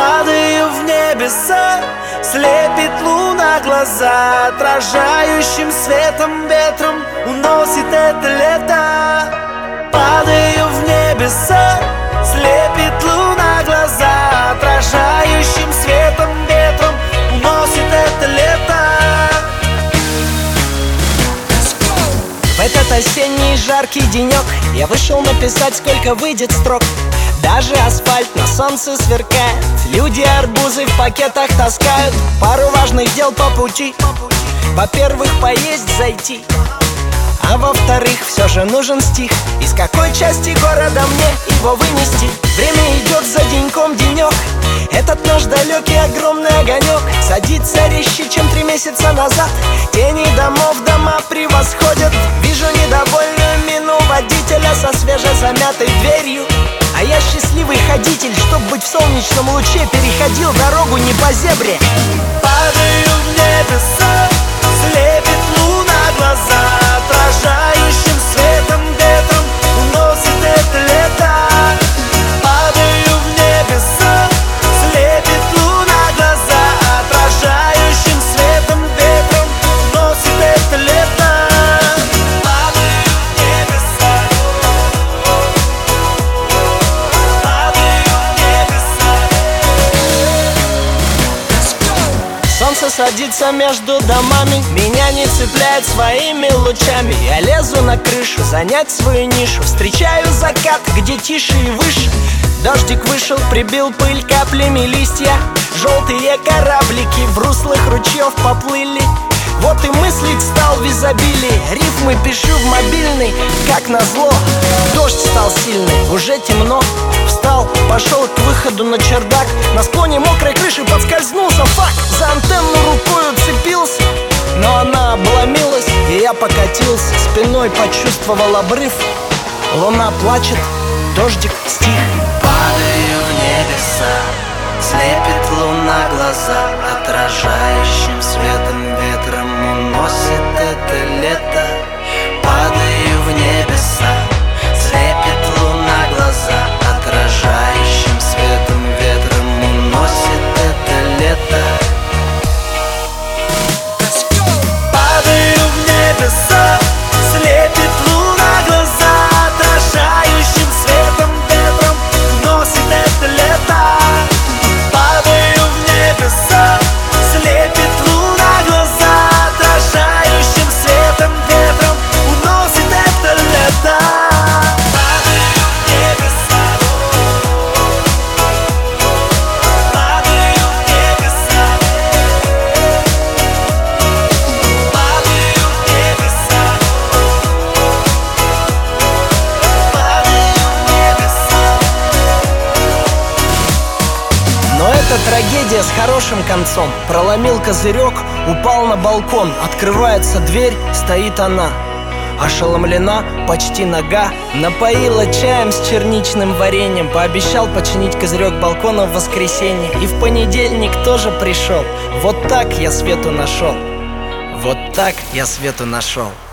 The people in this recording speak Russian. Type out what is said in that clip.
Падаю в небеса, слепит луна глаза, отражающим светом ветром уносит это лето. Падаю в небеса, слепит луна глаза, отражающим светом ветром уносит это лето. В этот осенний жаркий денек я вышел написать, сколько выйдет строк. Даже асфальт на солнце сверкает, люди арбузы в пакетах таскают. Пару важных дел по пути: во-первых, поесть зайти, а во-вторых, все же нужен стих. Из какой части города мне его вынести? Время идет за деньком денек, этот наш далекий огромный огонек садится резче, чем 3 месяца назад. Тени домов дома превосходят. Вижу недовольную мину водителя со свежезамятой дверью. А я счастливый ходитель, чтоб быть в солнечном луче, переходил дорогу не по зебре. Падаю в небеса, слепит луна глаза, отражающим светом ветром уносит это лето. Падаю в небеса, слепит луна глаза, отражающим светом ветром уносит это лето. Солнце садится между домами, меня не цепляет своими лучами. Я лезу на крышу, занять свою нишу, встречаю закат, где тише и выше. Дождик вышел, прибил пыль каплями листья, желтые кораблики в руслах ручьев поплыли. Вот и мыслить стал в изобилии, рифмы пишу в мобильный, как назло. Дождь стал сильный, уже темно. Встал, пошел к выходу на чердак, на склоне мокрой крыши подскользнулся. Фак, за антенну рукой уцепился, но она обломилась, и я покатился. Спиной почувствовал обрыв, луна плачет, дождик стих. Падаю в небеса, слепит луна глаза, отражающим светом ветром уносит это лето. Падаю в небеса, слепит луна глаза, отражающим светом ветром уносит это лето. Падаю в небеса, слепит луна глаза, отражающим светом ветром уносит это лето. Падаю в небеса, слепит луна глаза, отражающим светом ветром уносит это лето. Трагедия с хорошим концом. Проломил козырек, упал на балкон. Открывается дверь, стоит она, ошеломлена, почти нага. Напоила чаем с черничным вареньем. Пообещал починить козырек балкона в воскресенье. И в понедельник тоже пришел. Вот так я свету нашел. Вот так я свету нашел.